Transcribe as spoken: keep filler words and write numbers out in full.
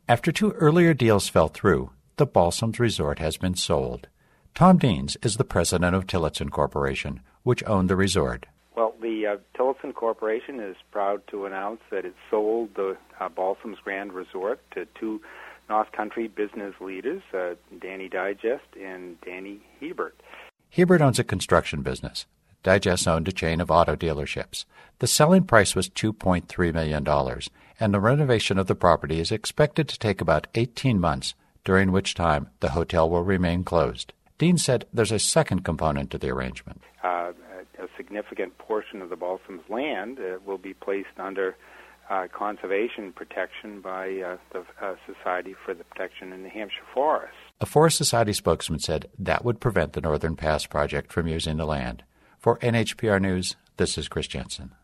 After two earlier deals fell through, the Balsams Resort has been sold. Tom Deans is the president of Tillotson Corporation, which owned the resort. Well, the uh, Tillotson Corporation is proud to announce that it sold the uh, Balsams Grand Resort to two North Country business leaders, uh, Danny Digest and Danny Hebert. Hebert owns a construction business. Digest owned a chain of auto dealerships. The selling price was two point three million dollars, and the renovation of the property is expected to take about eighteen months, during which time the hotel will remain closed. Dean said there's a second component to the arrangement. Uh, a significant portion of the Balsams land uh, will be placed under uh, conservation protection by uh, the uh, Society for the Protection of New Hampshire Forests. A Forest Society spokesman said that would prevent the Northern Pass project from using the land. For N H P R News, this is Chris Jensen.